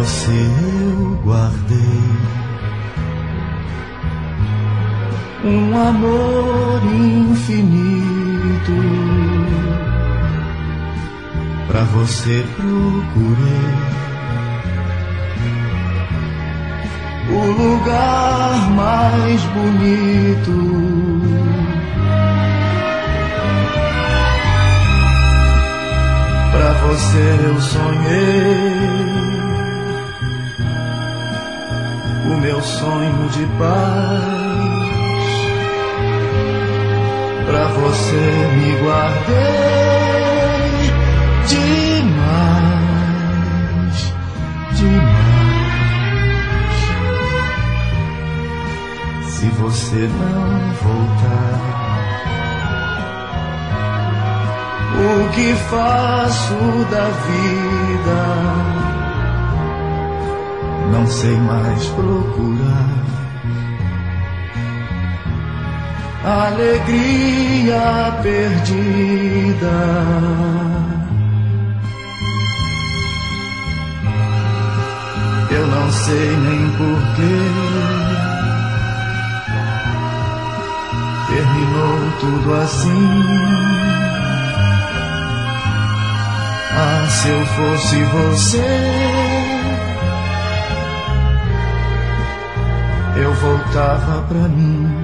você eu guardei um amor infinito. Pra você procurei o lugar mais bonito. Pra você eu sonhei o meu sonho de paz. Pra você me guardei demais, demais. Se você não voltar, o que faço da vida? Não sei mais procurar alegria perdida. Eu não sei nem porquê terminou tudo assim. Ah, se eu fosse você, eu voltava pra mim.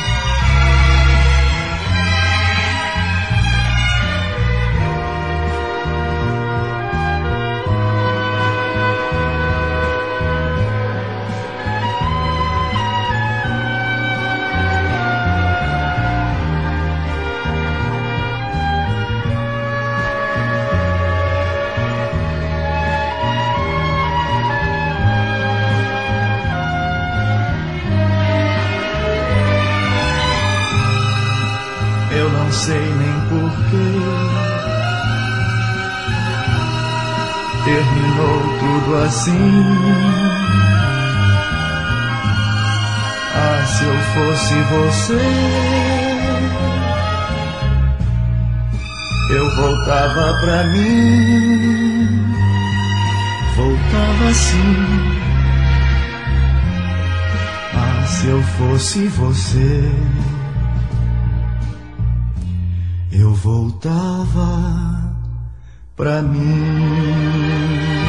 Eu não sei nem porquê terminou tudo assim. Ah, se eu fosse você, eu voltava pra mim. Voltava assim. Ah, se eu fosse você, eu voltava pra mim.